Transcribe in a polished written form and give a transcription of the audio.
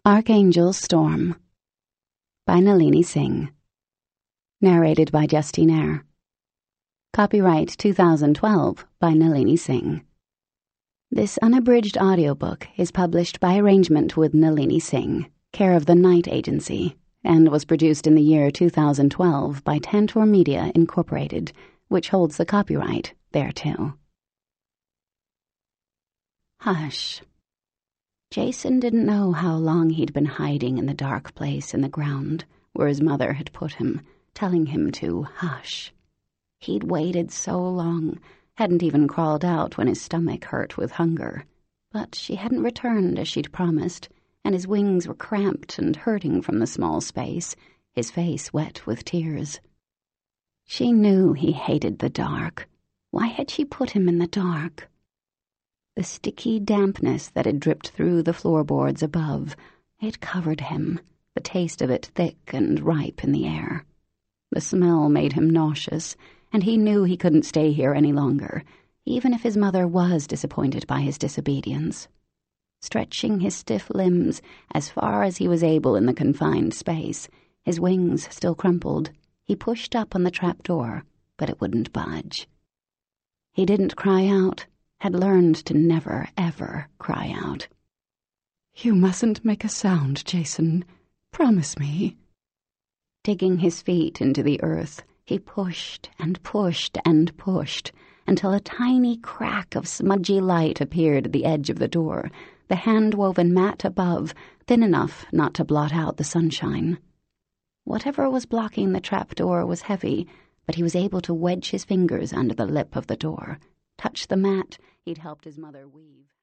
Archangel Storm by Nalini Singh. Narrated by Justine Eyre. Copyright 2012 by Nalini Singh. This unabridged audiobook is published by arrangement with Nalini Singh, care of the Night Agency, and was produced in the year 2012 by Tantor Media Incorporated, which holds the copyright thereto. Hush. Jason didn't know how long he'd been hiding in the dark place in the ground where his mother had put him, telling him to hush. He'd waited so long, hadn't even crawled out when his stomach hurt with hunger. But she hadn't returned as she'd promised, and his wings were cramped and hurting from the small space, his face wet with tears. She knew he hated the dark. Why had she put him in the dark? The sticky dampness that had dripped through the floorboards above, it covered him, the taste of it thick and ripe in the air. The smell made him nauseous, and he knew he couldn't stay here any longer, even if his mother was disappointed by his disobedience. Stretching his stiff limbs as far as he was able in the confined space, his wings still crumpled, he pushed up on the trapdoor, but it wouldn't budge. He didn't cry out, had learned to never, ever cry out. "You mustn't make a sound, Jason. Promise me." Digging his feet into the earth, he pushed and pushed and pushed until a tiny crack of smudgy light appeared at the edge of the door, the hand-woven mat above, thin enough not to blot out the sunshine. Whatever was blocking the trapdoor was heavy, but he was able to wedge his fingers under the lip of the door, touch the mat he'd helped his mother weave.